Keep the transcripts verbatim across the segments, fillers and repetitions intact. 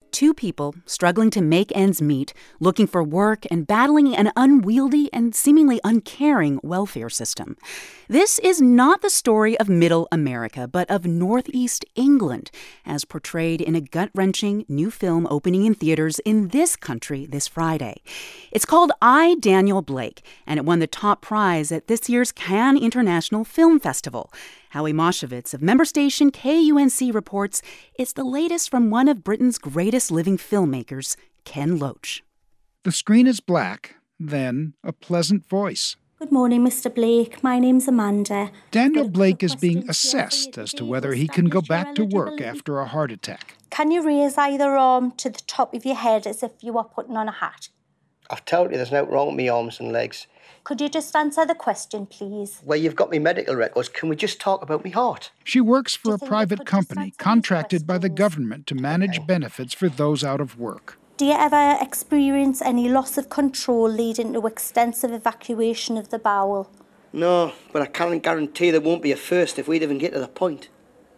Two people struggling to make ends meet, looking for work and battling an unwieldy and seemingly uncaring welfare system. This is not the story of Middle America, but of Northeast England, as portrayed in a gut-wrenching new film opening in theaters in this country this Friday. It's called I, Daniel Blake, and it won the top prize at this year's Cannes International Film Festival. Howie Moshevitz of member station K U N C reports it's the latest from one of Britain's greatest living filmmakers, Ken Loach. The screen is black, then a pleasant voice. Good morning, Mister Blake. My name's Amanda. Daniel Blake is being assessed as to whether he can go back to work after a heart attack. Can you raise either arm to the top of your head as if you were putting on a hat? I've told you there's no wrong with me arms and legs. Could you just answer the question, please? Well, you've got me medical records. Can we just talk about me heart? She works for a private company contracted by the government to manage Okay. benefits for those out of work. Do you ever experience any loss of control leading to extensive evacuation of the bowel? No, but I can't guarantee there won't be a first if we'd even get to the point.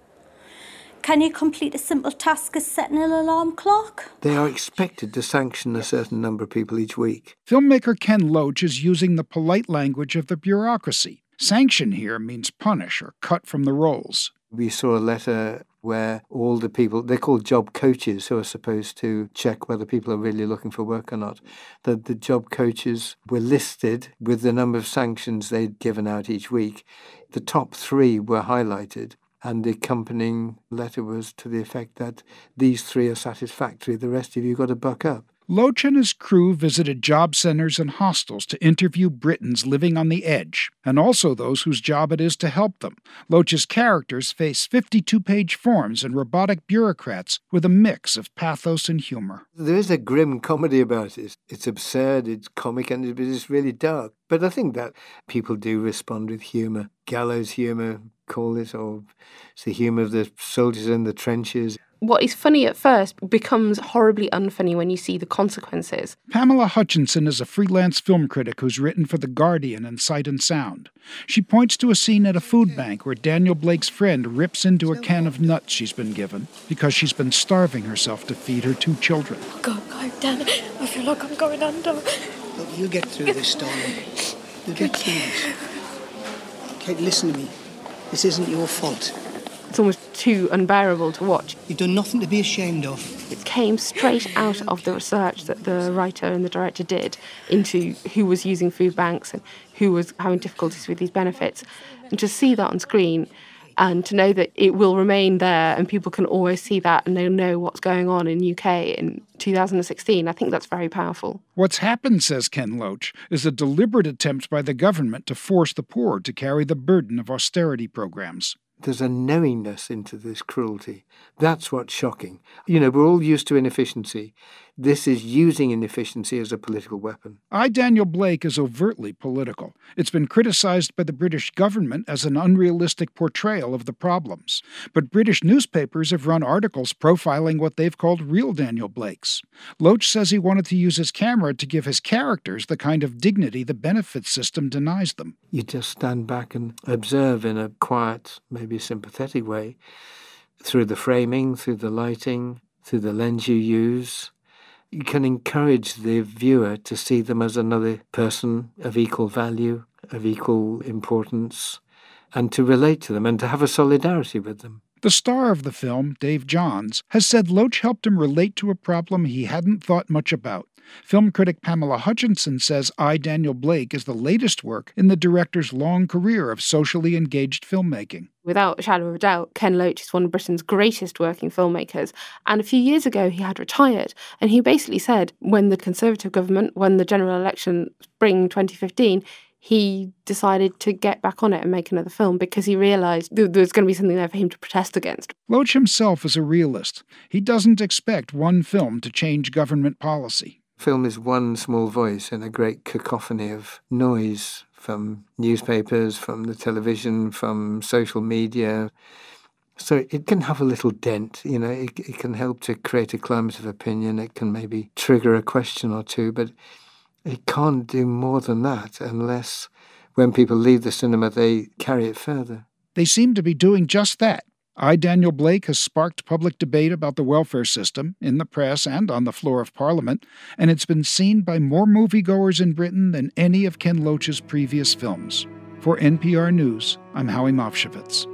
Can you complete a simple task as setting an alarm clock? They are expected to sanction a certain number of people each week. Filmmaker Ken Loach is using the polite language of the bureaucracy. Sanction here means punish or cut from the rolls. We saw a letter where all the people, they're called job coaches, who are supposed to check whether people are really looking for work or not, that the job coaches were listed with the number of sanctions they'd given out each week. The top three were highlighted, and the accompanying letter was to the effect that these three are satisfactory, the rest of you got to buck up. Loach and his crew visited job centers and hostels to interview Britons living on the edge, and also those whose job it is to help them. Loach's characters face fifty-two page forms and robotic bureaucrats with a mix of pathos and humor. There is a grim comedy about it. It's absurd, it's comic, and it's really dark. But I think that people do respond with humour. Gallows humour, call it, or it's the humour of the soldiers in the trenches. What is funny at first becomes horribly unfunny when you see the consequences. Pamela Hutchinson is a freelance film critic who's written for The Guardian and Sight and Sound. She points to a scene at a food bank where Daniel Blake's friend rips into a can of nuts she's been given because she's been starving herself to feed her two children. Oh God, God, Dan, I feel like I'm going under. Look, you'll get through this, darling. You'll get through this. Kate, listen to me. This isn't your fault. It's almost too unbearable to watch. You've done nothing to be ashamed of. It came straight out of the research that the writer and the director did into who was using food banks and who was having difficulties with these benefits. And to see that on screen and to know that it will remain there and people can always see that and they'll know what's going on in U K in two thousand sixteen, I think that's very powerful. What's happened, says Ken Loach, is a deliberate attempt by the government to force the poor to carry the burden of austerity programs. There's a knowingness into this cruelty. That's what's shocking. You know, we're all used to inefficiency. This is using inefficiency as a political weapon. I, Daniel Blake, is overtly political. It's been criticized by the British government as an unrealistic portrayal of the problems. But British newspapers have run articles profiling what they've called real Daniel Blakes. Loach says he wanted to use his camera to give his characters the kind of dignity the benefits system denies them. You just stand back and observe in a quiet, maybe sympathetic way, through the framing, through the lighting, through the lens you use. You can encourage the viewer to see them as another person of equal value, of equal importance, and to relate to them and to have a solidarity with them. The star of the film, Dave Johns, has said Loach helped him relate to a problem he hadn't thought much about. Film critic Pamela Hutchinson says I, Daniel Blake is the latest work in the director's long career of socially engaged filmmaking. Without a shadow of a doubt, Ken Loach is one of Britain's greatest working filmmakers. And a few years ago, he had retired. And he basically said when the Conservative government won the general election spring twenty fifteen, he decided to get back on it and make another film because he realised there was going to be something there for him to protest against. Loach himself is a realist. He doesn't expect one film to change government policy. Film is one small voice in a great cacophony of noise from newspapers, from the television, from social media. So it can have a little dent, you know, it, it can help to create a climate of opinion. It can maybe trigger a question or two, but it can't do more than that unless when people leave the cinema, they carry it further. They seem to be doing just that. I, Daniel Blake, has sparked public debate about the welfare system in the press and on the floor of Parliament, and it's been seen by more moviegoers in Britain than any of Ken Loach's previous films. For N P R News, I'm Howie Mofshevitz.